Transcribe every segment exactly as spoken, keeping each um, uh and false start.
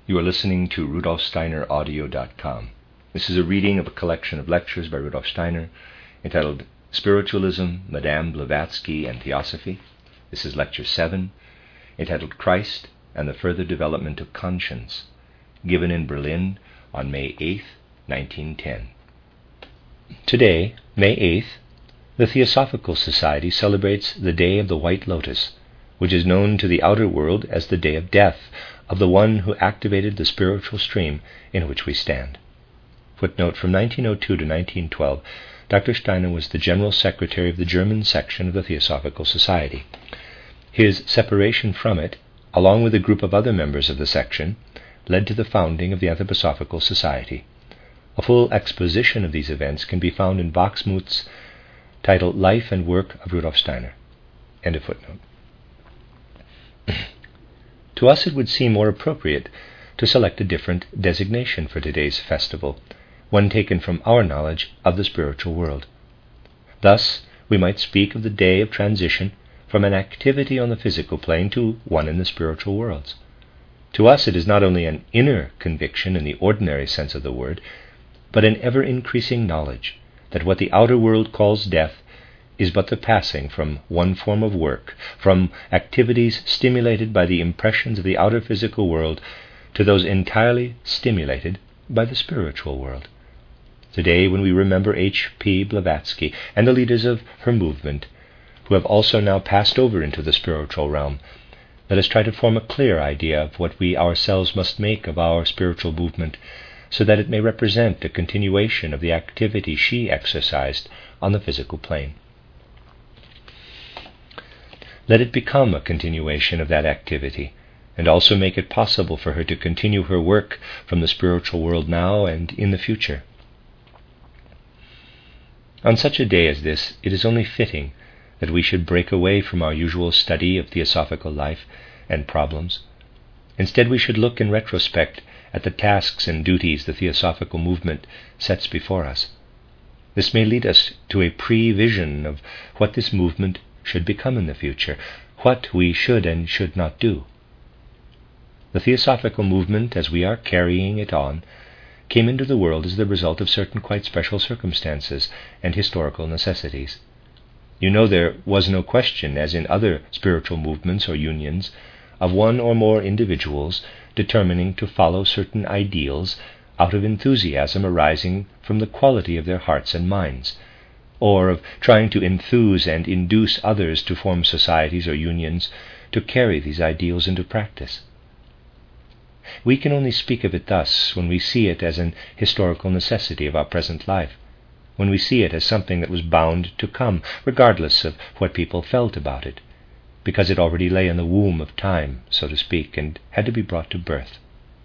You are listening to Rudolf Steiner Audio dot com. This is a reading of a collection of lectures by Rudolf Steiner entitled Spiritualism, Madame Blavatsky, and Theosophy. This is Lecture seven, entitled Christ and the Further Development of Conscience, given in Berlin on May eighth, nineteen ten. Today, May eighth, the Theosophical Society celebrates the Day of the White Lotus, which is known to the outer world as the Day of Death of the one who activated the spiritual stream in which we stand. Footnote: from nineteen oh two to nineteen twelve, Doctor Steiner was the General Secretary of the German section of the Theosophical Society. His separation from it, along with a group of other members of the section, led to the founding of the Anthroposophical Society. A full exposition of these events can be found in Wachsmuth's title Life and Work of Rudolf Steiner. End of footnote. To us it would seem more appropriate to select a different designation for today's festival, one taken from our knowledge of the spiritual world. Thus, we might speak of the day of transition from an activity on the physical plane to one in the spiritual worlds. To us it is not only an inner conviction in the ordinary sense of the word, but an ever-increasing knowledge that what the outer world calls death is but the passing from one form of work, from activities stimulated by the impressions of the outer physical world, to those entirely stimulated by the spiritual world. Today, when we remember H P Blavatsky and the leaders of her movement, who have also now passed over into the spiritual realm, let us try to form a clear idea of what we ourselves must make of our spiritual movement, so that it may represent a continuation of the activity she exercised on the physical plane. Let it become a continuation of that activity, and also make it possible for her to continue her work from the spiritual world now and in the future. On such a day as this, it is only fitting that we should break away from our usual study of theosophical life and problems. Instead, we should look in retrospect at the tasks and duties the theosophical movement sets before us. This may lead us to a pre-vision of what this movement should become in the future, what we should and should not do. The theosophical movement, as we are carrying it on, came into the world as the result of certain quite special circumstances and historical necessities. You know there was no question, as in other spiritual movements or unions, of one or more individuals determining to follow certain ideals out of enthusiasm arising from the quality of their hearts and minds, or of trying to enthuse and induce others to form societies or unions to carry these ideals into practice. We can only speak of it thus when we see it as an historical necessity of our present life, when we see it as something that was bound to come, regardless of what people felt about it, because it already lay in the womb of time, so to speak, and had to be brought to birth.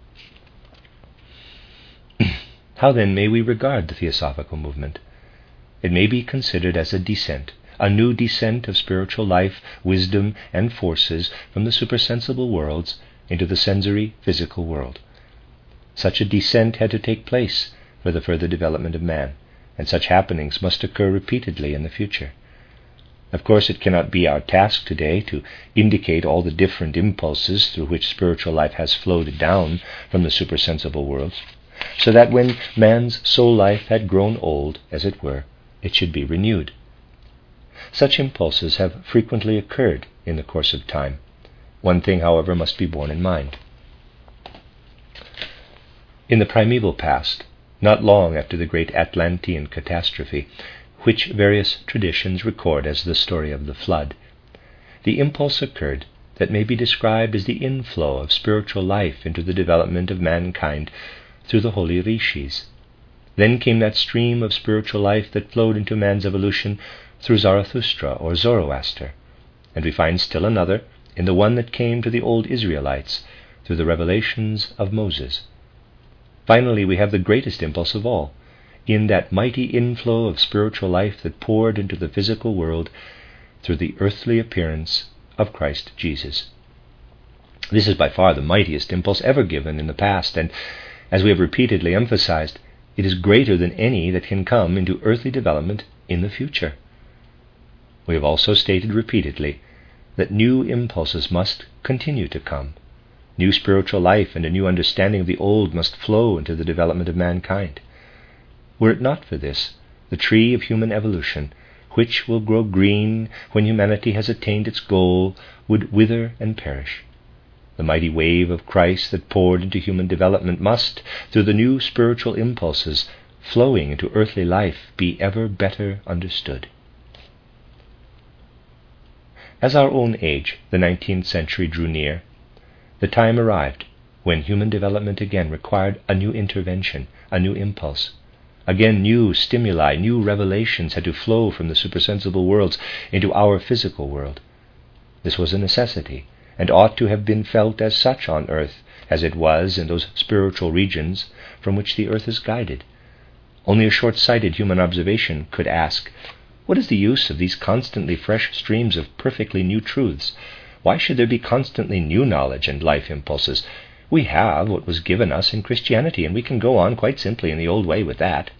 How then may we regard the theosophical movement? It may be considered as a descent, a new descent of spiritual life, wisdom, and forces from the supersensible worlds into the sensory physical world. Such a descent had to take place for the further development of man, and such happenings must occur repeatedly in the future. Of course, it cannot be our task today to indicate all the different impulses through which spiritual life has flowed down from the supersensible worlds, so that when man's soul life had grown old, as it were, it should be renewed. Such impulses have frequently occurred in the course of time. One thing, however, must be borne in mind. In the primeval past, not long after the great Atlantean catastrophe, which various traditions record as the story of the flood, the impulse occurred that may be described as the inflow of spiritual life into the development of mankind through the holy rishis. Then came that stream of spiritual life that flowed into man's evolution through Zarathustra or Zoroaster, and we find still another in the one that came to the old Israelites through the revelations of Moses. Finally, we have the greatest impulse of all, in that mighty inflow of spiritual life that poured into the physical world through the earthly appearance of Christ Jesus. This is by far the mightiest impulse ever given in the past, and, as we have repeatedly emphasized, it is greater than any that can come into earthly development in the future. We have also stated repeatedly that new impulses must continue to come, New spiritual life and a new understanding of the old must flow into the development of mankind. Were it not for this, the tree of human evolution, which will grow green when humanity has attained its goal, would wither and perish. The mighty wave of Christ that poured into human development must, through the new spiritual impulses flowing into earthly life, be ever better understood. As our own age, the nineteenth century, drew near, the time arrived when human development again required a new intervention, a new impulse. Again, new stimuli, new revelations had to flow from the supersensible worlds into our physical world. This was a necessity, and ought to have been felt as such on earth, as it was in those spiritual regions from which the earth is guided. Only a short-sighted human observation could ask, what is the use of these constantly fresh streams of perfectly new truths? Why should there be constantly new knowledge and life impulses? We have what was given us in Christianity, and we can go on quite simply in the old way with that.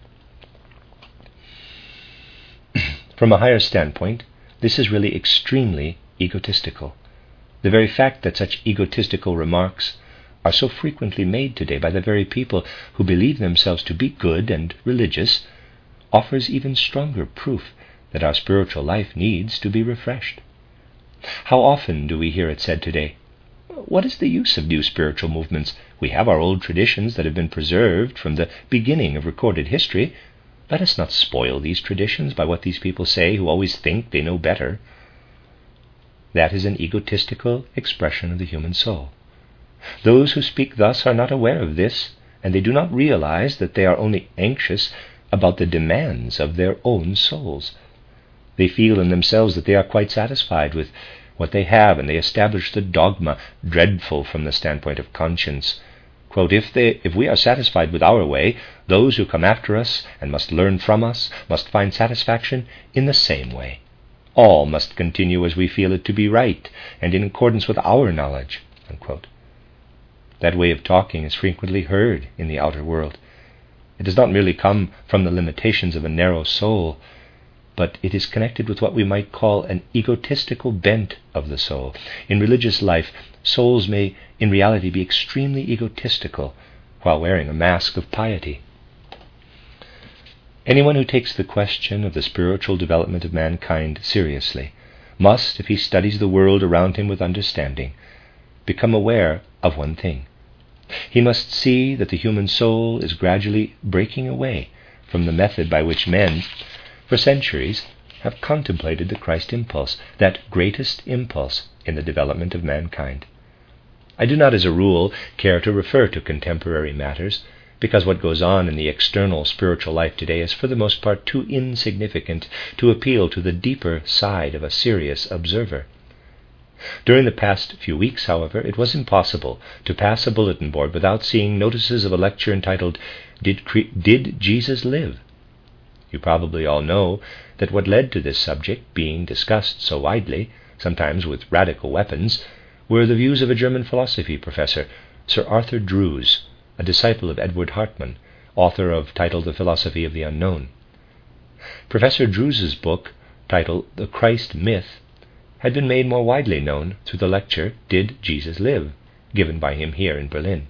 From a higher standpoint, this is really extremely egotistical. The very fact that such egotistical remarks are so frequently made today by the very people who believe themselves to be good and religious offers even stronger proof that our spiritual life needs to be refreshed. How often do we hear it said today, what is the use of new spiritual movements? We have our old traditions that have been preserved from the beginning of recorded history. Let us not spoil these traditions by what these people say who always think they know better. That is an egotistical expression of the human soul. Those who speak thus are not aware of this, and they do not realize that they are only anxious about the demands of their own souls. They feel in themselves that they are quite satisfied with what they have, and they establish the dogma, dreadful from the standpoint of conscience. Quote, if they, if we are satisfied with our way, those who come after us and must learn from us must find satisfaction in the same way. All must continue as we feel it to be right, and in accordance with our knowledge. Unquote. That way of talking is frequently heard in the outer world. It does not merely come from the limitations of a narrow soul, but it is connected with what we might call an egotistical bent of the soul. In religious life, souls may in reality be extremely egotistical while wearing a mask of piety. Anyone who takes the question of the spiritual development of mankind seriously must, if he studies the world around him with understanding, become aware of one thing. He must see that the human soul is gradually breaking away from the method by which men, for centuries, have contemplated the Christ impulse, that greatest impulse in the development of mankind. I do not, as a rule, care to refer to contemporary matters, because what goes on in the external spiritual life today is for the most part too insignificant to appeal to the deeper side of a serious observer. During the past few weeks, however, it was impossible to pass a bulletin board without seeing notices of a lecture entitled, Did, Cre- Did Jesus Live? You probably all know that what led to this subject being discussed so widely, sometimes with radical weapons, were the views of a German philosophy professor, Sir Arthur Drews, a disciple of Edward Hartmann, author of titled The Philosophy of the Unknown. Professor Drews's book, titled The Christ Myth, had been made more widely known through the lecture Did Jesus Live?, given by him here in Berlin.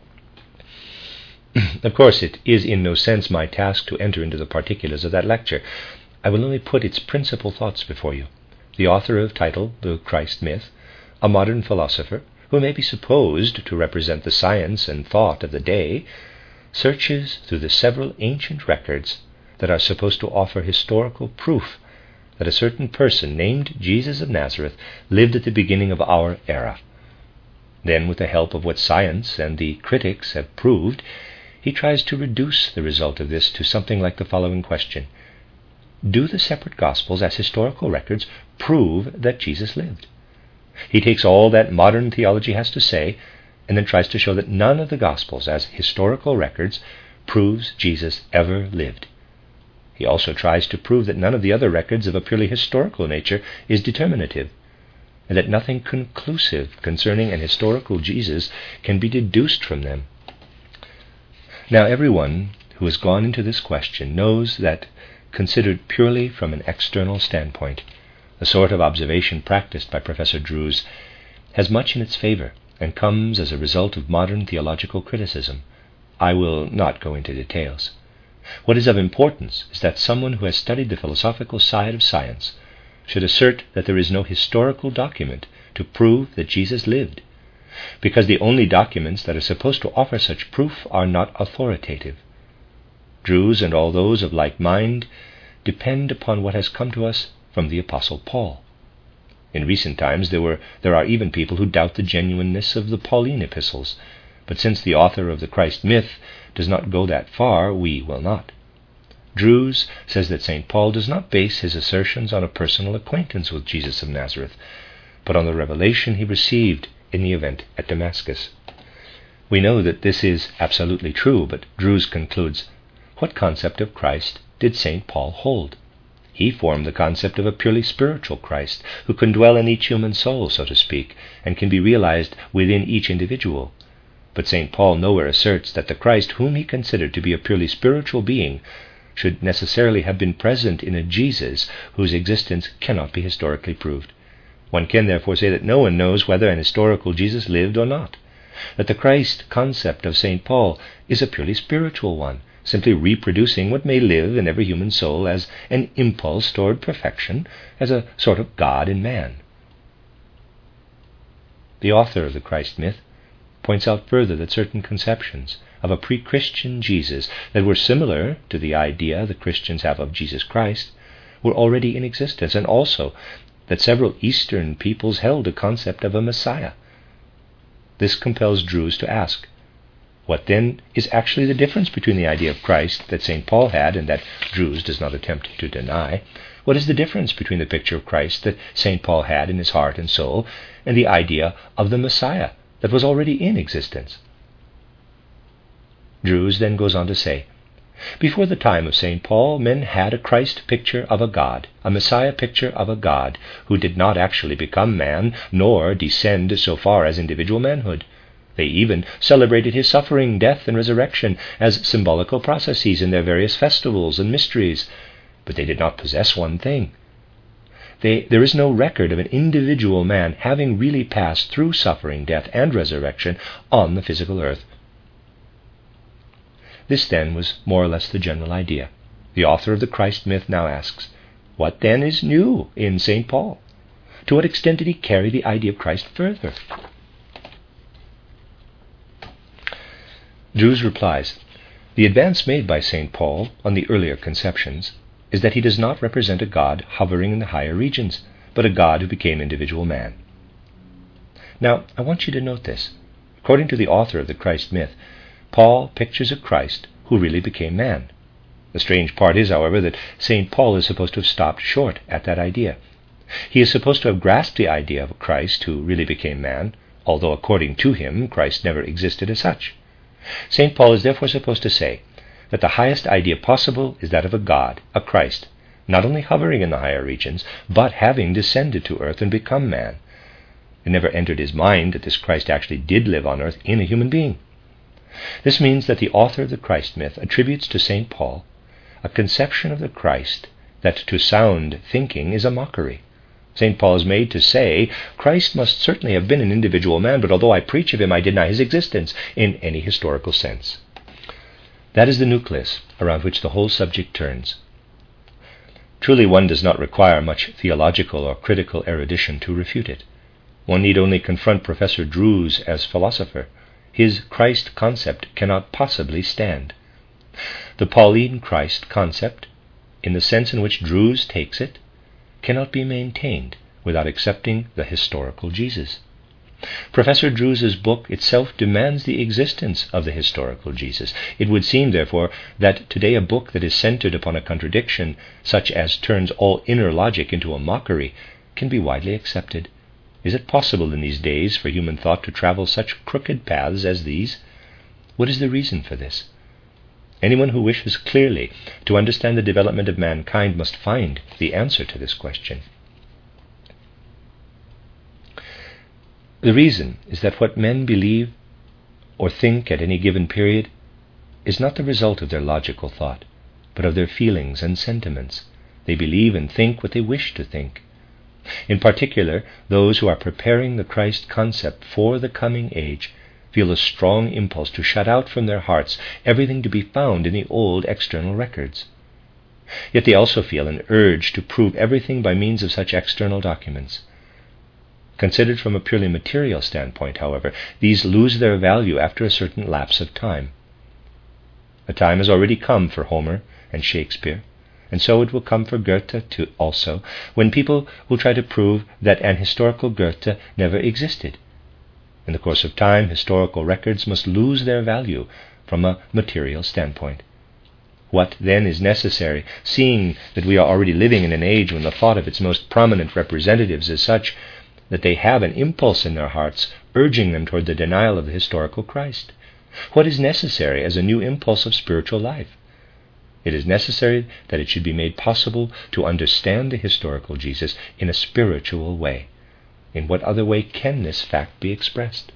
Of course, it is in no sense my task to enter into the particulars of that lecture. I will only put its principal thoughts before you. The author of title The Christ Myth, a modern philosopher, who may be supposed to represent the science and thought of the day, searches through the several ancient records that are supposed to offer historical proof that a certain person named Jesus of Nazareth lived at the beginning of our era. Then, with the help of what science and the critics have proved, he tries to reduce the result of this to something like the following question. Do the separate Gospels as historical records prove that Jesus lived? He takes all that modern theology has to say and then tries to show that none of the Gospels as historical records proves Jesus ever lived. He also tries to prove that none of the other records of a purely historical nature is determinative, and that nothing conclusive concerning an historical Jesus can be deduced from them. Now, everyone who has gone into this question knows that, considered purely from an external standpoint, the sort of observation practiced by Professor Drews has much in its favor and comes as a result of modern theological criticism. I will not go into details. What is of importance is that someone who has studied the philosophical side of science should assert that there is no historical document to prove that Jesus lived, because the only documents that are supposed to offer such proof are not authoritative. Jews and all those of like mind depend upon what has come to us from the Apostle Paul. In recent times there were there are even people who doubt the genuineness of the Pauline epistles, but since the author of the Christ myth does not go that far, we will not. Drews says that Saint Paul does not base his assertions on a personal acquaintance with Jesus of Nazareth, but on the revelation he received in the event at Damascus. We know that this is absolutely true, but Drews concludes, what concept of Christ did Saint Paul hold? He formed the concept of a purely spiritual Christ, who can dwell in each human soul, so to speak, and can be realized within each individual. But Saint Paul nowhere asserts that the Christ whom he considered to be a purely spiritual being should necessarily have been present in a Jesus whose existence cannot be historically proved. One can therefore say that no one knows whether an historical Jesus lived or not, that the Christ concept of Saint Paul is a purely spiritual one, simply reproducing what may live in every human soul as an impulse toward perfection, as a sort of God in man. The author of the Christ myth points out further that certain conceptions of a pre-Christian Jesus that were similar to the idea the Christians have of Jesus Christ were already in existence, and also that several Eastern peoples held a concept of a Messiah. This compels Drews to ask, what then is actually the difference between the idea of Christ that Saint Paul had and that Drews does not attempt to deny? What is the difference between the picture of Christ that Saint Paul had in his heart and soul and the idea of the Messiah that was already in existence? Drews then goes on to say, before the time of Saint Paul, men had a Christ picture of a God, a Messiah picture of a God, who did not actually become man, nor descend so far as individual manhood. They even celebrated his suffering, death, and resurrection as symbolical processes in their various festivals and mysteries, but they did not possess one thing. They, there is no record of an individual man having really passed through suffering, death, and resurrection on the physical earth. This then was more or less the general idea. The author of the Christ myth now asks, what then is new in Saint Paul? To what extent did he carry the idea of Christ further? Drews replies, the advance made by Saint Paul on the earlier conceptions is that he does not represent a God hovering in the higher regions, but a God who became individual man. Now, I want you to note this. According to the author of the Christ myth, Paul pictures a Christ who really became man. The strange part is, however, that Saint Paul is supposed to have stopped short at that idea. He is supposed to have grasped the idea of a Christ who really became man, although according to him, Christ never existed as such. Saint Paul is therefore supposed to say that the highest idea possible is that of a God, a Christ, not only hovering in the higher regions, but having descended to earth and become man. It never entered his mind that this Christ actually did live on earth in a human being. This means that the author of the Christ myth attributes to Saint Paul a conception of the Christ that to sound thinking is a mockery. Saint Paul is made to say, Christ must certainly have been an individual man, but although I preach of him, I deny his existence in any historical sense. That is the nucleus around which the whole subject turns. Truly, one does not require much theological or critical erudition to refute it. One need only confront Professor Drews as philosopher. His Christ concept cannot possibly stand. The Pauline Christ concept, in the sense in which Drews takes it, cannot be maintained without accepting the historical Jesus. Professor Drews's book itself demands the existence of the historical Jesus. It would seem, therefore, that today a book that is centered upon a contradiction, such as turns all inner logic into a mockery, can be widely accepted. Is it possible in these days for human thought to travel such crooked paths as these? What is the reason for this? Anyone who wishes clearly to understand the development of mankind must find the answer to this question. The reason is that what men believe or think at any given period is not the result of their logical thought, but of their feelings and sentiments. They believe and think what they wish to think. In particular, those who are preparing the Christ concept for the coming age feel a strong impulse to shut out from their hearts everything to be found in the old external records. Yet they also feel an urge to prove everything by means of such external documents. Considered from a purely material standpoint, however, these lose their value after a certain lapse of time. A time has already come for Homer and Shakespeare, and so it will come for Goethe too also, when people will try to prove that an historical Goethe never existed. In the course of time, historical records must lose their value from a material standpoint. What then is necessary, seeing that we are already living in an age when the thought of its most prominent representatives is such that they have an impulse in their hearts urging them toward the denial of the historical Christ? What is necessary as a new impulse of spiritual life? It is necessary that it should be made possible to understand the historical Jesus in a spiritual way. In what other way can this fact be expressed?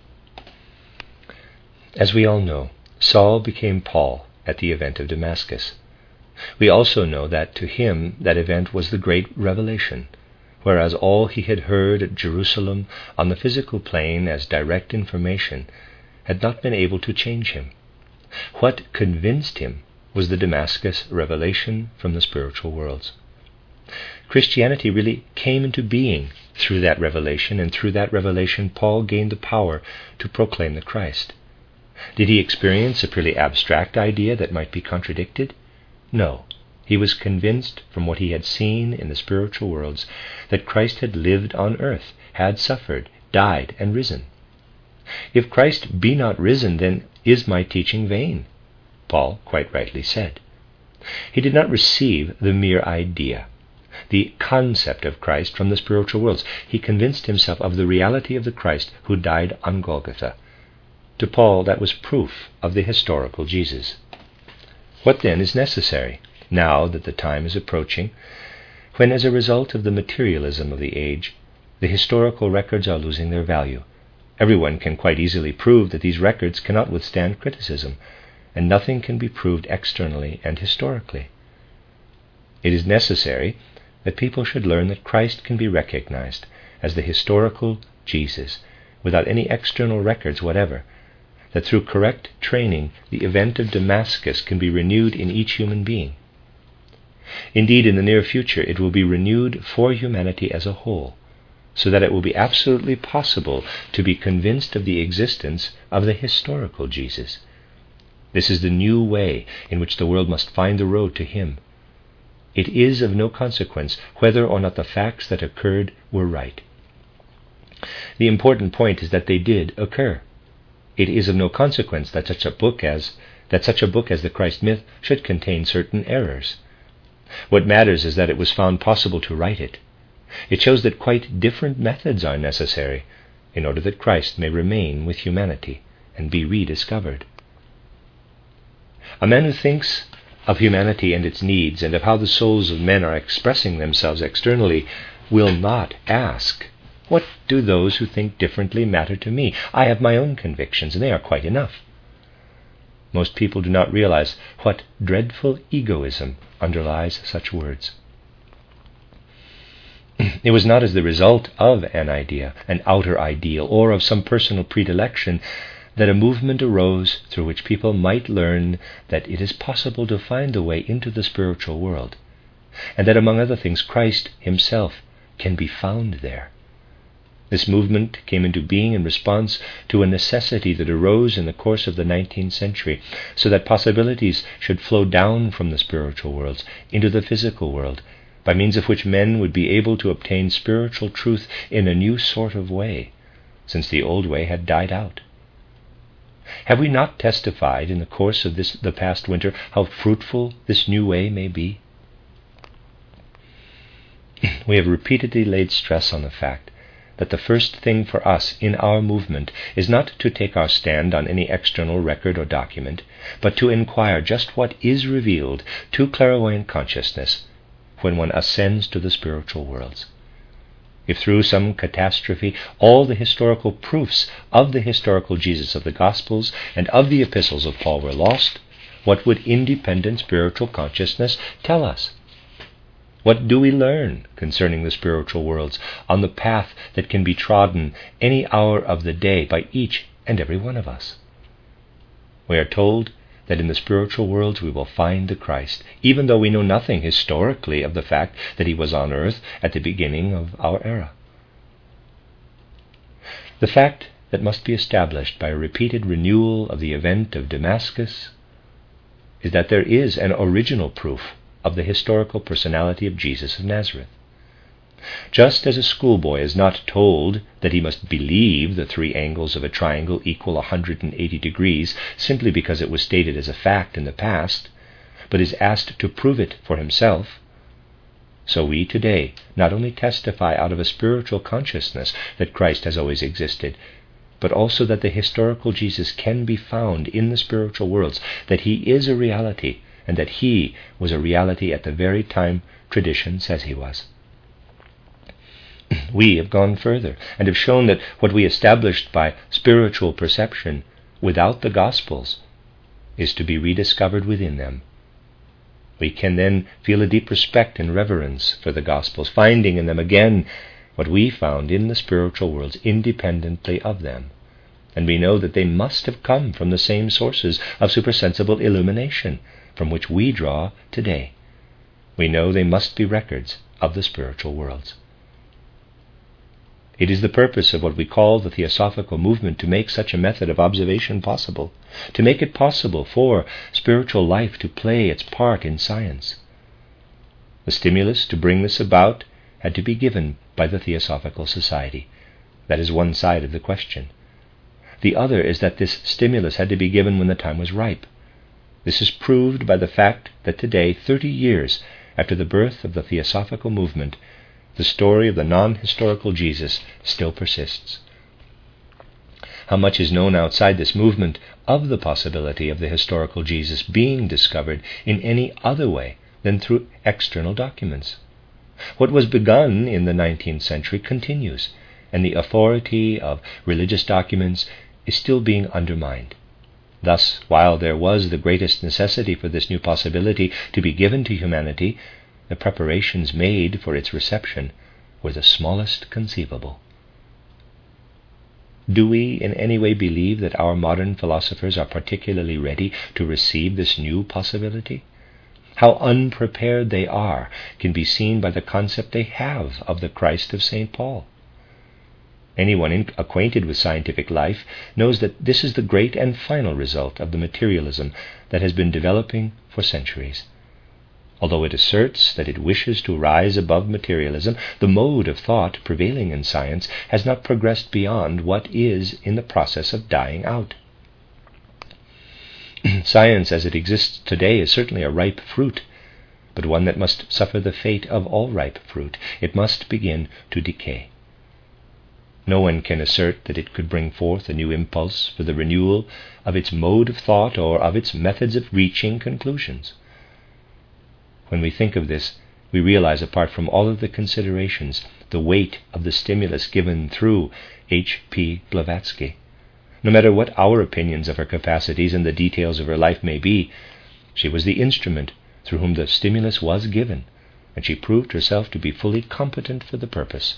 As we all know, Saul became Paul at the event of Damascus. We also know that to him that event was the great revelation, whereas all he had heard at Jerusalem on the physical plane as direct information had not been able to change him. What convinced him was the Damascus revelation from the spiritual worlds. Christianity really came into being through that revelation, and through that revelation Paul gained the power to proclaim the Christ. Did he experience a purely abstract idea that might be contradicted? No. He was convinced from what he had seen in the spiritual worlds that Christ had lived on earth, had suffered, died, and risen. If Christ be not risen, then is my teaching vain, Paul quite rightly said. He did not receive the mere idea, the concept of Christ from the spiritual worlds. He convinced himself of the reality of the Christ who died on Golgotha. To Paul, that was proof of the historical Jesus. What then is necessary, now that the time is approaching, when as a result of the materialism of the age, the historical records are losing their value? Everyone can quite easily prove that these records cannot withstand criticism, and nothing can be proved externally and historically. It is necessary that people should learn that Christ can be recognized as the historical Jesus without any external records whatever, that through correct training the event of Damascus can be renewed in each human being. Indeed, in the near future it will be renewed for humanity as a whole, so that it will be absolutely possible to be convinced of the existence of the historical Jesus. This is the new way in which the world must find the road to him. It is of no consequence whether or not the facts that occurred were right. The important point is that they did occur. It is of no consequence that such a book as that such a book as the Christ myth should contain certain errors. What matters is that it was found possible to write it. It shows that quite different methods are necessary in order that Christ may remain with humanity and be rediscovered. A man who thinks of humanity and its needs and of how the souls of men are expressing themselves externally will not ask, "What do those who think differently matter to me? I have my own convictions, and they are quite enough." Most people do not realize what dreadful egoism underlies such words. It was not as the result of an idea, an outer ideal, or of some personal predilection that a movement arose through which people might learn that it is possible to find the way into the spiritual world, and that among other things Christ himself can be found there. This movement came into being in response to a necessity that arose in the course of the nineteenth century, so that possibilities should flow down from the spiritual worlds into the physical world, by means of which men would be able to obtain spiritual truth in a new sort of way, since the old way had died out. Have we not testified in the course of this the past winter how fruitful this new way may be? We have repeatedly laid stress on the fact that the first thing for us in our movement is not to take our stand on any external record or document, but to inquire just what is revealed to clairvoyant consciousness when one ascends to the spiritual worlds. If through some catastrophe all the historical proofs of the historical Jesus of the Gospels and of the epistles of Paul were lost, what would independent spiritual consciousness tell us? What do we learn concerning the spiritual worlds on the path that can be trodden any hour of the day by each and every one of us? We are told that in the spiritual worlds we will find the Christ, even though we know nothing historically of the fact that he was on earth at the beginning of our era. The fact that must be established by a repeated renewal of the event of Damascus is that there is an original proof of the historical personality of Jesus of Nazareth. Just as a schoolboy is not told that he must believe the three angles of a triangle equal one hundred eighty degrees simply because it was stated as a fact in the past, but is asked to prove it for himself, so we today not only testify out of a spiritual consciousness that Christ has always existed, but also that the historical Jesus can be found in the spiritual worlds, that he is a reality, and that he was a reality at the very time tradition says he was. We have gone further and have shown that what we established by spiritual perception without the Gospels is to be rediscovered within them. We can then feel a deep respect and reverence for the Gospels, finding in them again what we found in the spiritual worlds independently of them. And we know that they must have come from the same sources of supersensible illumination from which we draw today. We know they must be records of the spiritual worlds. It is the purpose of what we call the Theosophical movement to make such a method of observation possible, to make it possible for spiritual life to play its part in science. The stimulus to bring this about had to be given by the Theosophical Society. That is one side of the question. The other is that this stimulus had to be given when the time was ripe. This is proved by the fact that today, thirty years after the birth of the Theosophical movement, the story of the non-historical Jesus still persists. How much is known outside this movement of the possibility of the historical Jesus being discovered in any other way than through external documents? What was begun in the nineteenth century continues, and the authority of religious documents is still being undermined. Thus, while there was the greatest necessity for this new possibility to be given to humanity, the preparations made for its reception were the smallest conceivable. Do we in any way believe that our modern philosophers are particularly ready to receive this new possibility? How unprepared they are can be seen by the concept they have of the Christ of Saint Paul. Anyone in, acquainted with scientific life knows that this is the great and final result of the materialism that has been developing for centuries. Although it asserts that it wishes to rise above materialism, the mode of thought prevailing in science has not progressed beyond what is in the process of dying out. Science as it exists today is certainly a ripe fruit, but one that must suffer the fate of all ripe fruit. It must begin to decay. No one can assert that it could bring forth a new impulse for the renewal of its mode of thought or of its methods of reaching conclusions. When we think of this, we realize, apart from all of the considerations, the weight of the stimulus given through H P Blavatsky. No matter what our opinions of her capacities and the details of her life may be, she was the instrument through whom the stimulus was given, and she proved herself to be fully competent for the purpose.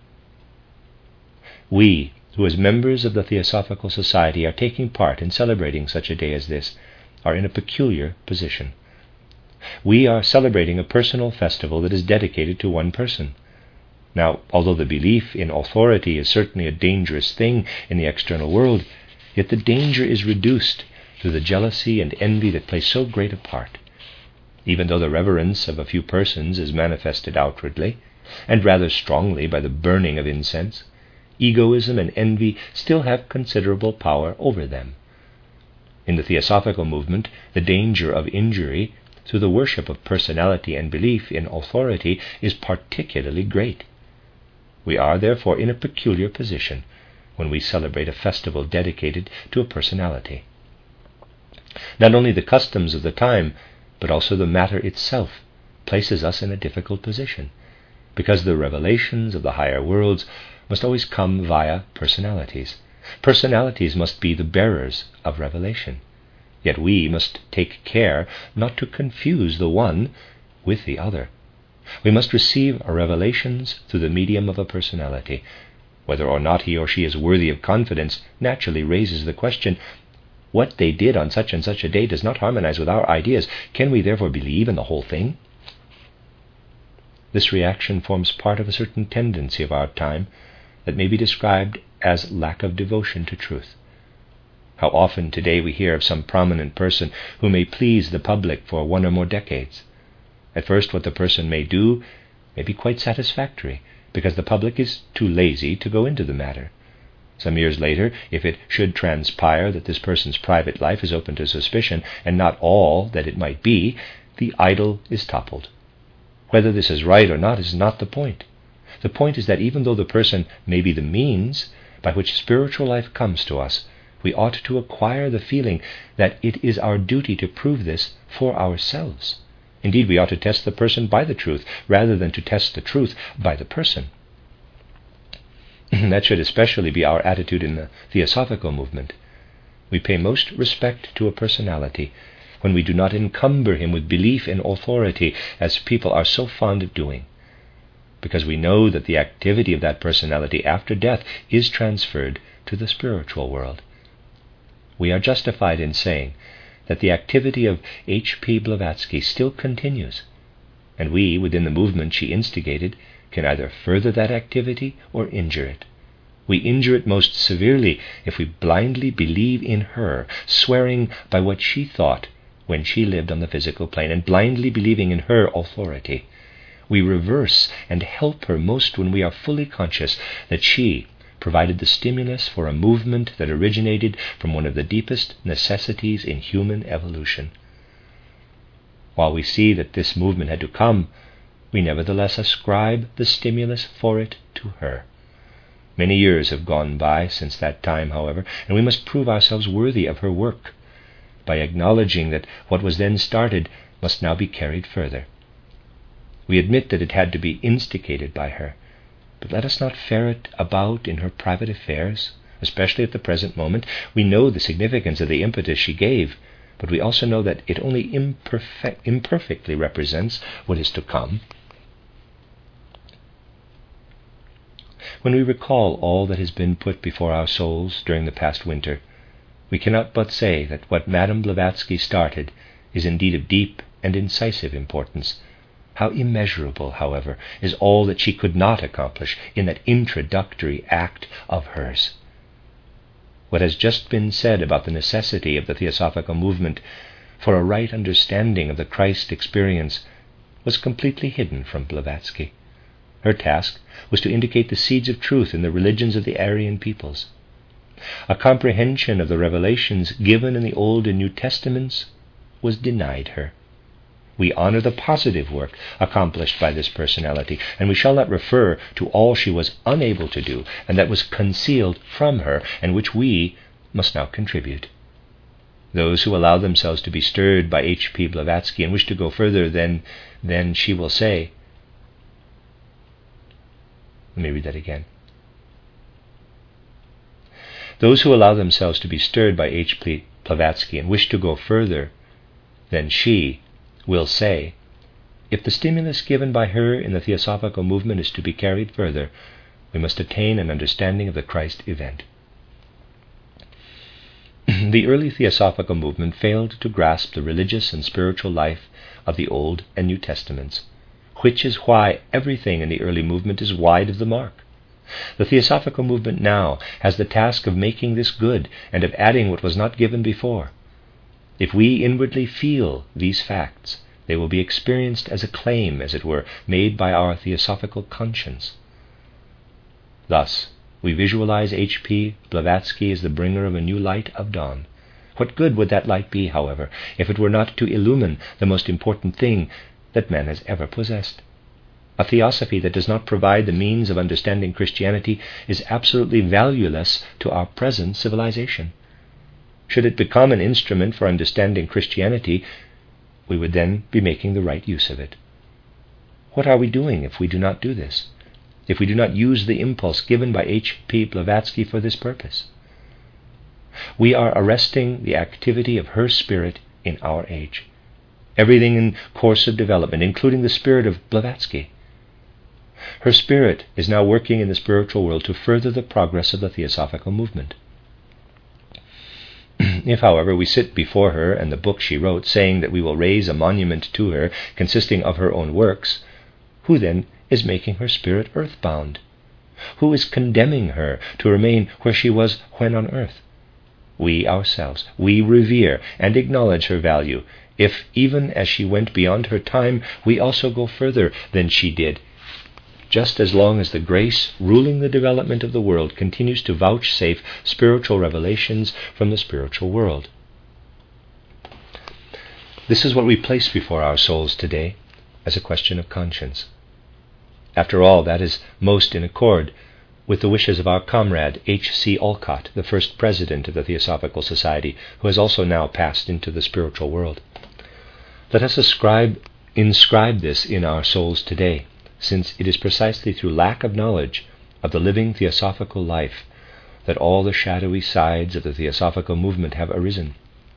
We, who as members of the Theosophical Society are taking part in celebrating such a day as this, are in a peculiar position. We are celebrating a personal festival that is dedicated to one person. Now, although the belief in authority is certainly a dangerous thing in the external world, yet the danger is reduced through the jealousy and envy that play so great a part. Even though the reverence of a few persons is manifested outwardly, and rather strongly by the burning of incense, egoism and envy still have considerable power over them. In the Theosophical movement, the danger of injury through the worship of personality and belief in authority is particularly great. We are therefore in a peculiar position when we celebrate a festival dedicated to a personality. Not only the customs of the time, but also the matter itself places us in a difficult position, because the revelations of the higher worlds must always come via personalities. Personalities must be the bearers of revelation. Yet we must take care not to confuse the one with the other. We must receive our revelations through the medium of a personality. Whether or not he or she is worthy of confidence naturally raises the question, what they did on such and such a day does not harmonize with our ideas. Can we therefore believe in the whole thing? This reaction forms part of a certain tendency of our time that may be described as lack of devotion to truth. How often today we hear of some prominent person who may please the public for one or more decades. At first, what the person may do may be quite satisfactory, because the public is too lazy to go into the matter. Some years later, if it should transpire that this person's private life is open to suspicion, and not all that it might be, the idol is toppled. Whether this is right or not is not the point. The point is that even though the person may be the means by which spiritual life comes to us, we ought to acquire the feeling that it is our duty to prove this for ourselves. Indeed, we ought to test the person by the truth, rather than to test the truth by the person. That should especially be our attitude in the Theosophical movement. We pay most respect to a personality when we do not encumber him with belief in authority, as people are so fond of doing, because we know that the activity of that personality after death is transferred to the spiritual world. We are justified in saying that the activity of H P Blavatsky still continues, and we, within the movement she instigated, can either further that activity or injure it. We injure it most severely if we blindly believe in her, swearing by what she thought when she lived on the physical plane, and blindly believing in her authority. We reverse and help her most when we are fully conscious that she provided the stimulus for a movement that originated from one of the deepest necessities in human evolution. While we see that this movement had to come, we nevertheless ascribe the stimulus for it to her. Many years have gone by since that time, however, and we must prove ourselves worthy of her work by acknowledging that what was then started must now be carried further. We admit that it had to be instigated by her, but let us not ferret about in her private affairs, especially at the present moment. We know the significance of the impetus she gave, but we also know that it only imperfect, imperfectly represents what is to come. When we recall all that has been put before our souls during the past winter, we cannot but say that what Madame Blavatsky started is indeed of deep and incisive importance. How immeasurable, however, is all that she could not accomplish in that introductory act of hers. What has just been said about the necessity of the Theosophical movement for a right understanding of the Christ experience was completely hidden from Blavatsky. Her task was to indicate the seeds of truth in the religions of the Aryan peoples. A comprehension of the revelations given in the Old and New Testaments was denied her. We honor the positive work accomplished by this personality, and we shall not refer to all she was unable to do, and that was concealed from her, and which we must now contribute. Those who allow themselves to be stirred by H P Blavatsky and wish to go further than, than she will say. Let me read that again. Those who allow themselves to be stirred by H P Blavatsky and wish to go further than she will say, if the stimulus given by her in the Theosophical movement is to be carried further, we must attain an understanding of the Christ event. The early Theosophical movement failed to grasp the religious and spiritual life of the Old and New Testaments, which is why everything in the early movement is wide of the mark. The Theosophical movement now has the task of making this good and of adding what was not given before. If we inwardly feel these facts, they will be experienced as a claim, as it were, made by our Theosophical conscience. Thus, we visualize H P Blavatsky as the bringer of a new light of dawn. What good would that light be, however, if it were not to illumine the most important thing that man has ever possessed? A theosophy that does not provide the means of understanding Christianity is absolutely valueless to our present civilization. Should it become an instrument for understanding Christianity, we would then be making the right use of it. What are we doing if we do not do this? If we do not use the impulse given by H P Blavatsky for this purpose? We are arresting the activity of her spirit in our age. everything in course of development, including the spirit of Blavatsky. Her spirit is now working in the spiritual world to further the progress of the Theosophical movement. If, however, we sit before her and the book she wrote, saying that we will raise a monument to her consisting of her own works, who then is making her spirit earthbound? Who is condemning her to remain where she was when on earth? We ourselves, we revere and acknowledge her value, if even as she went beyond her time, we also go further than she did, just as long as the grace ruling the development of the world continues to vouchsafe spiritual revelations from the spiritual world. This is what we place before our souls today as a question of conscience. After all, that is most in accord with the wishes of our comrade H C Olcott, the first president of the Theosophical Society, who has also now passed into the spiritual world. Let us ascribe, inscribe this in our souls today, since it is precisely through lack of knowledge of the living theosophical life that all the shadowy sides of the Theosophical movement have arisen.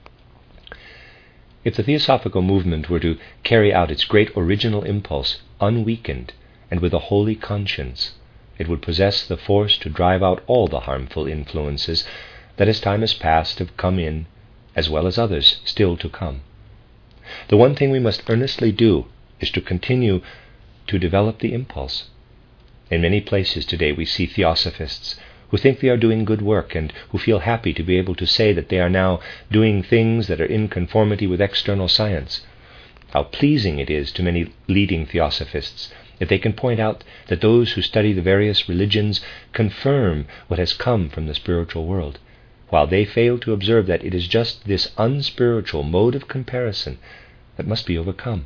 If the Theosophical movement were to carry out its great original impulse unweakened and with a holy conscience, it would possess the force to drive out all the harmful influences that as time has passed have come in, as well as others still to come. The one thing we must earnestly do is to continue to develop the impulse. In many places today we see theosophists who think they are doing good work and who feel happy to be able to say that they are now doing things that are in conformity with external science. How pleasing it is to many leading theosophists if they can point out that those who study the various religions confirm what has come from the spiritual world, while they fail to observe that it is just this unspiritual mode of comparison that must be overcome.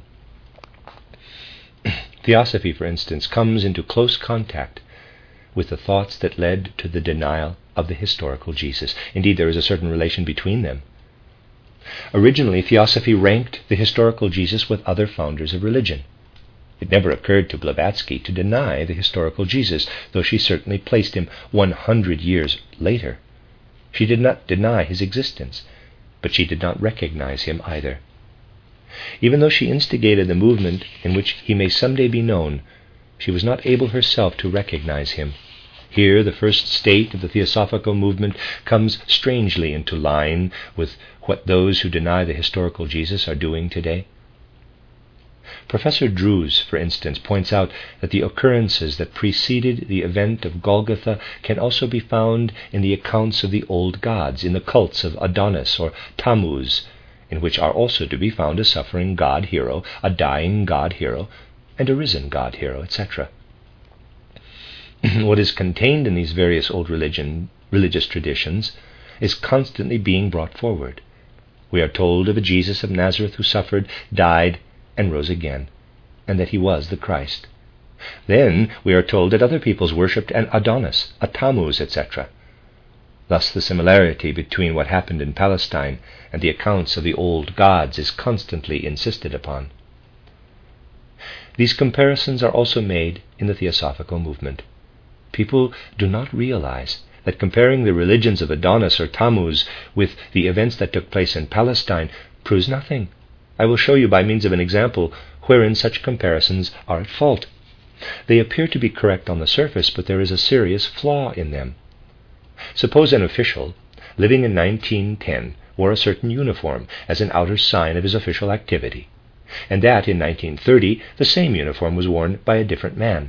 Theosophy, for instance, comes into close contact with the thoughts that led to the denial of the historical Jesus. Indeed, there is a certain relation between them. Originally, Theosophy ranked the historical Jesus with other founders of religion. It never occurred to Blavatsky to deny the historical Jesus, though she certainly placed him one hundred years later. She did not deny his existence, but she did not recognize him either. Even though she instigated the movement in which he may someday be known, she was not able herself to recognize him. Here the first state of the Theosophical movement comes strangely into line with what those who deny the historical Jesus are doing today. Professor Drews, for instance, points out that the occurrences that preceded the event of Golgotha can also be found in the accounts of the old gods, in the cults of Adonis or Tammuz, in which are also to be found a suffering god-hero, a dying god-hero, and a risen god-hero, et cetera. What is contained in these various old religion, religious traditions is constantly being brought forward. We are told of a Jesus of Nazareth who suffered, died, and rose again, and that he was the Christ. Then we are told that other peoples worshipped an Adonis, a Tammuz, et cetera. Thus the similarity between what happened in Palestine and the accounts of the old gods is constantly insisted upon. These comparisons are also made in the Theosophical movement. People do not realize that comparing the religions of Adonis or Tammuz with the events that took place in Palestine proves nothing. I will show you by means of an example wherein such comparisons are at fault. They appear to be correct on the surface, but there is a serious flaw in them. Suppose an official living in nineteen ten wore a certain uniform as an outer sign of his official activity, and that in nineteen thirty the same uniform was worn by a different man.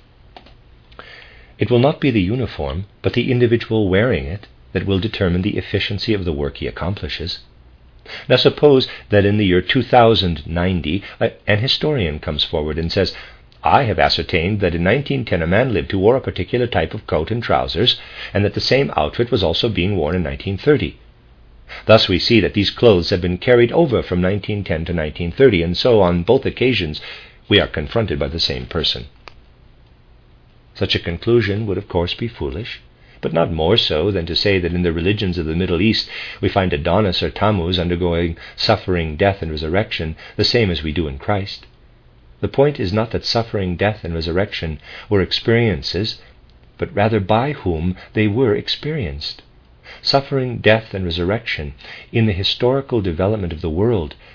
It will not be the uniform, but the individual wearing it, that will determine the efficiency of the work he accomplishes. Now suppose that in the year two thousand ninety an historian comes forward and says, I have ascertained that in nineteen ten a man lived who wore a particular type of coat and trousers, and that the same outfit was also being worn in nineteen thirty. Thus we see that these clothes have been carried over from nineteen ten to nineteen thirty, and so on both occasions we are confronted by the same person. Such a conclusion would of course be foolish, but not more so than to say that in the religions of the Middle East we find Adonis or Tammuz undergoing suffering, death, and resurrection the same as we do in Christ. The point is not that suffering, death, and resurrection were experiences, but rather by whom they were experienced. Suffering, death, and resurrection in the historical development of the world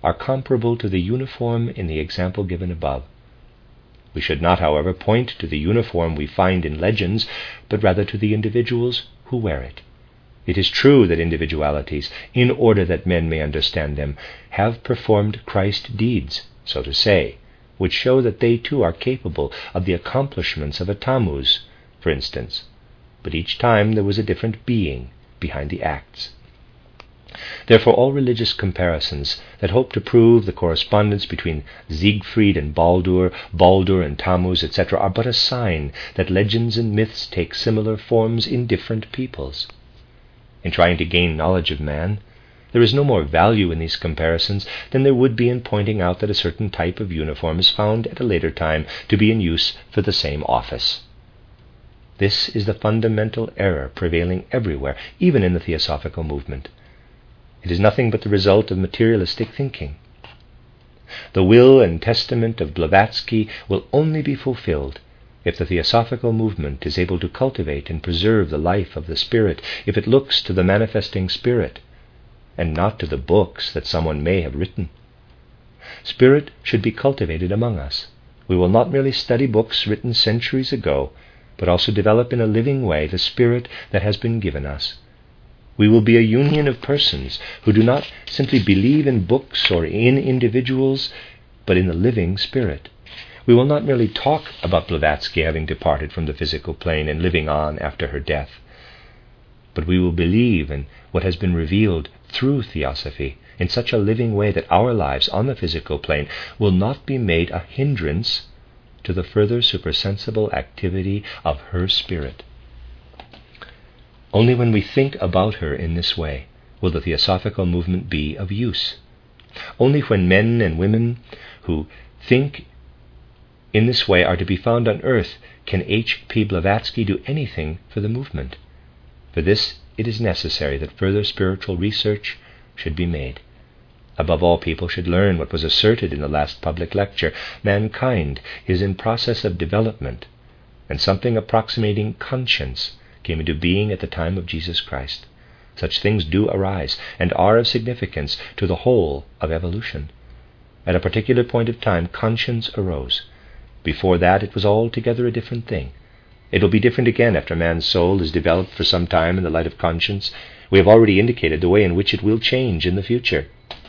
are comparable to the uniform in the example given above. We should not, however, point to the uniform we find in legends, but rather to the individuals who wear it. It is true that individualities, in order that men may understand them, have performed Christ deeds, so to say, which show that they too are capable of the accomplishments of a Tammuz, for instance, but each time there was a different being behind the acts. Therefore, all religious comparisons that hope to prove the correspondence between Siegfried and Baldur, Baldur and Tammuz, et cetera, are but a sign that legends and myths take similar forms in different peoples. In trying to gain knowledge of man, there is no more value in these comparisons than there would be in pointing out that a certain type of uniform is found at a later time to be in use for the same office. This is the fundamental error prevailing everywhere, even in the Theosophical movement. It is nothing but the result of materialistic thinking. The will and testament of Blavatsky will only be fulfilled if the Theosophical movement is able to cultivate and preserve the life of the Spirit, if it looks to the manifesting Spirit, and not to the books that someone may have written. Spirit should be cultivated among us. We will not merely study books written centuries ago, but also develop in a living way the Spirit that has been given us. We will be a union of persons who do not simply believe in books or in individuals, but in the living Spirit. We will not merely talk about Blavatsky having departed from the physical plane and living on after her death, but we will believe in what has been revealed through Theosophy in such a living way that our lives on the physical plane will not be made a hindrance to the further supersensible activity of her Spirit. Only when we think about her in this way will the Theosophical movement be of use. Only when men and women who think in this way are to be found on earth can H P Blavatsky do anything for the movement. For this it is necessary that further spiritual research should be made. Above all, people should learn what was asserted in the last public lecture. Mankind is in process of development, and something approximating conscience came into being at the time of Jesus Christ. Such things do arise and are of significance to the whole of evolution. At a particular point of time, conscience arose. Before that, it was altogether a different thing. It will be different again after man's soul is developed for some time in the light of conscience. We have already indicated the way in which it will change in the future.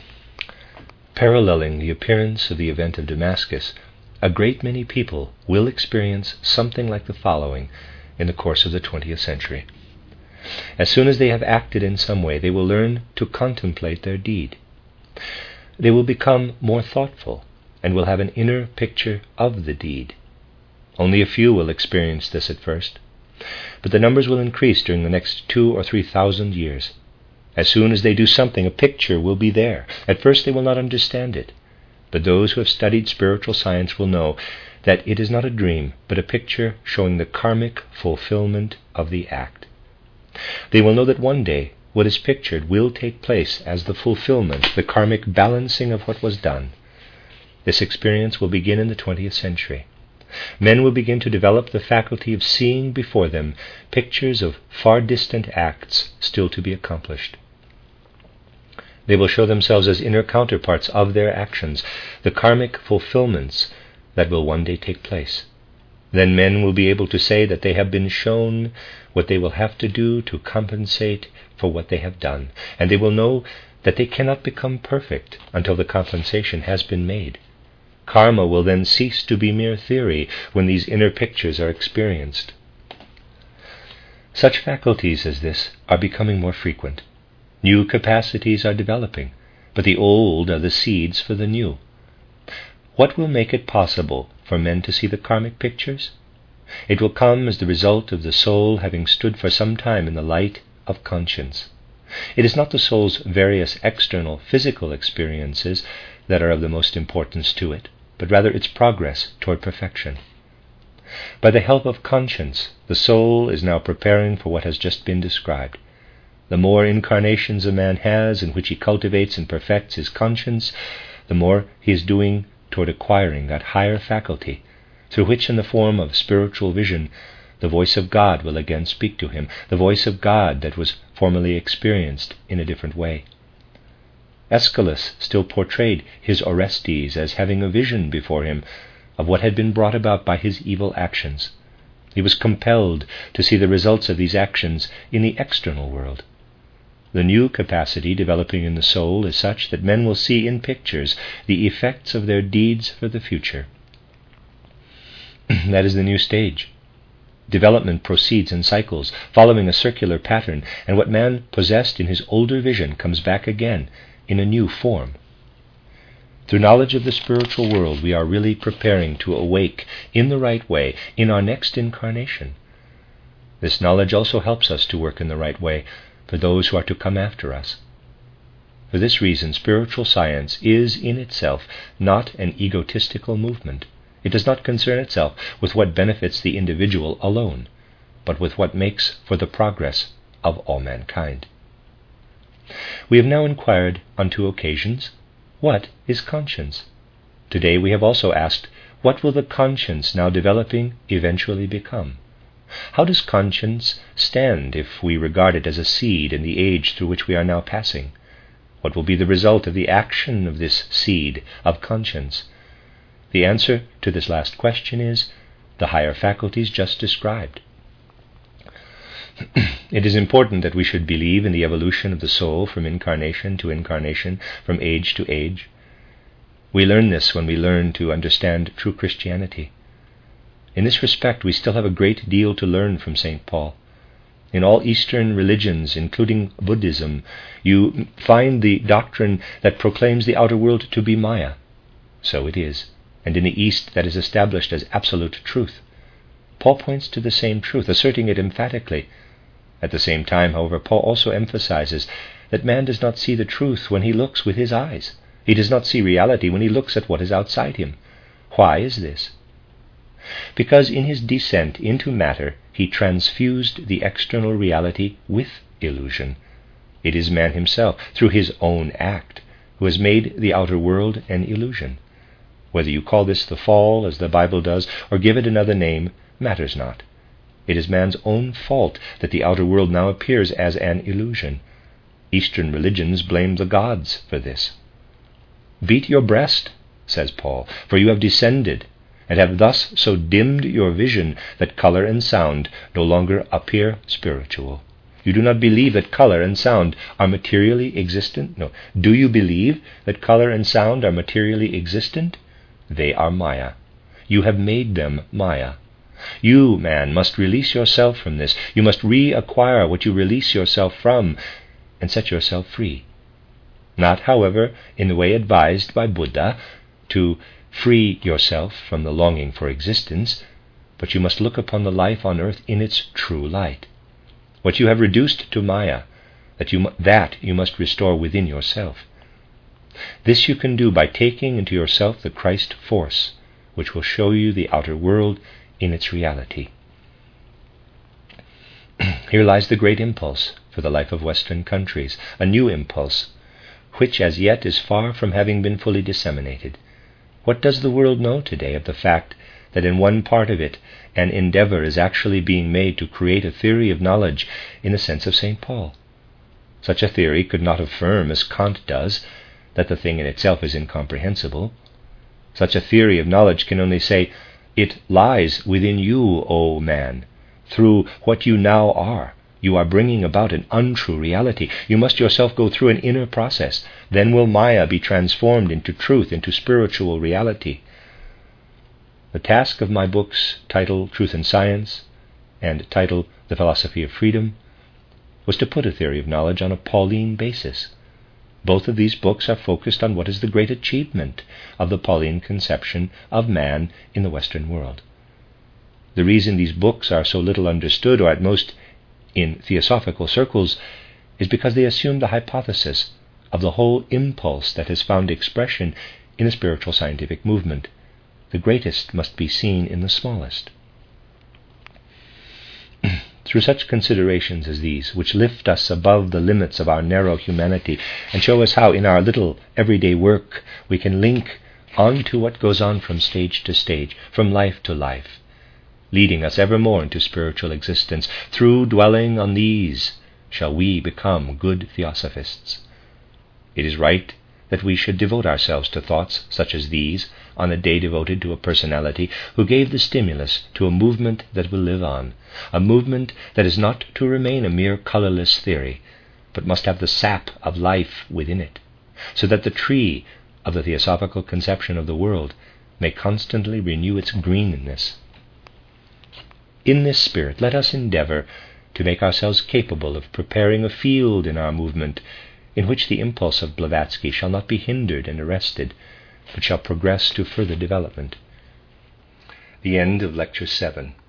Paralleling the appearance of the event of Damascus, a great many people will experience something like the following in the course of the twentieth century. As soon as they have acted in some way, they will learn to contemplate their deed. They will become more thoughtful and will have an inner picture of the deed. Only a few will experience this at first, but the numbers will increase during the next two or three thousand years. As soon as they do something, a picture will be there. At first they will not understand it, but those who have studied spiritual science will know that it is not a dream, but a picture showing the karmic fulfillment of the act. They will know that one day what is pictured will take place as the fulfillment, the karmic balancing of what was done. This experience will begin in the twentieth century. Men will begin to develop the faculty of seeing before them pictures of far distant acts still to be accomplished. They will show themselves as inner counterparts of their actions, the karmic fulfillments that will one day take place. Then men will be able to say that they have been shown what they will have to do to compensate for what they have done, and they will know that they cannot become perfect until the compensation has been made. Karma will then cease to be mere theory when these inner pictures are experienced. Such faculties as this are becoming more frequent. New capacities are developing, but the old are the seeds for the new. What will make it possible for men to see the karmic pictures? It will come as the result of the soul having stood for some time in the light of conscience. It is not the soul's various external physical experiences that are of the most importance to it, but rather its progress toward perfection. By the help of conscience, the soul is now preparing for what has just been described. The more incarnations a man has in which he cultivates and perfects his conscience, the more he is doing toward acquiring that higher faculty, through which in the form of spiritual vision, the voice of God will again speak to him, the voice of God that was formerly experienced in a different way. Aeschylus still portrayed his Orestes as having a vision before him of what had been brought about by his evil actions. He was compelled to see the results of these actions in the external world. The new capacity developing in the soul is such that men will see in pictures the effects of their deeds for the future. That is the new stage. Development proceeds in cycles, following a circular pattern, and what man possessed in his older vision comes back again in a new form. Through knowledge of the spiritual world, we are really preparing to awake in the right way in our next incarnation. This knowledge also helps us to work in the right way for those who are to come after us. For this reason, spiritual science is in itself not an egotistical movement. It does not concern itself with what benefits the individual alone, but with what makes for the progress of all mankind. We have now inquired on two occasions, what is conscience? Today we have also asked, what will the conscience now developing eventually become? How does conscience stand if we regard it as a seed in the age through which we are now passing? What will be the result of the action of this seed of conscience? The answer to this last question is the higher faculties just described. It is important that we should believe in the evolution of the soul from incarnation to incarnation, from age to age. We learn this when we learn to understand true Christianity. In this respect, we still have a great deal to learn from Saint Paul. In all Eastern religions, including Buddhism, you find the doctrine that proclaims the outer world to be Maya. So it is, and in the East that is established as absolute truth. Paul points to the same truth, asserting it emphatically. At the same time, however, Paul also emphasizes that man does not see the truth when he looks with his eyes. He does not see reality when he looks at what is outside him. Why is this? Because in his descent into matter, he transfused the external reality with illusion. It is man himself, through his own act, who has made the outer world an illusion. Whether you call this the fall, as the Bible does, or give it another name, matters not. It is man's own fault that the outer world now appears as an illusion. Eastern religions blame the gods for this. Beat your breast, says Paul, for you have descended, and have thus so dimmed your vision that color and sound no longer appear spiritual. You do not believe that color and sound are materially existent? No. Do you believe that color and sound are materially existent? They are Maya. You have made them Maya. You, man, must release yourself from this. You must reacquire what you release yourself from and set yourself free. Not, however, in the way advised by Buddha, to free yourself from the longing for existence, but you must look upon the life on earth in its true light. What you have reduced to Maya, that you, that you must restore within yourself. This you can do by taking into yourself the Christ force, which will show you the outer world in its reality. Here lies the great impulse for the life of Western countries, a new impulse, which as yet is far from having been fully disseminated. What does the world know today of the fact that in one part of it an endeavor is actually being made to create a theory of knowledge in the sense of Saint Paul? Such a theory could not affirm, as Kant does, that the thing in itself is incomprehensible. Such a theory of knowledge can only say, it lies within you, O man. Through what you now are, you are bringing about an untrue reality. You must yourself go through an inner process. Then will Maya be transformed into truth, into spiritual reality. The task of my books, titled Truth and Science, and titled The Philosophy of Freedom, was to put a theory of knowledge on a Pauline basis. Both of these books are focused on what is the great achievement of the Pauline conception of man in the Western world. The reason these books are so little understood, or at most in theosophical circles, is because they assume the hypothesis of the whole impulse that has found expression in the spiritual scientific movement. The greatest must be seen in the smallest. Through such considerations as these, which lift us above the limits of our narrow humanity and show us how in our little everyday work we can link on to what goes on from stage to stage, from life to life, leading us evermore into spiritual existence, through dwelling on these shall we become good theosophists. It is right that we should devote ourselves to thoughts such as these on a day devoted to a personality who gave the stimulus to a movement that will live on, a movement that is not to remain a mere colourless theory, but must have the sap of life within it, so that the tree of the theosophical conception of the world may constantly renew its greenness. In this spirit, let us endeavour to make ourselves capable of preparing a field in our movement in which the impulse of Blavatsky shall not be hindered and arrested, but shall progress to further development. The end of Lecture seven.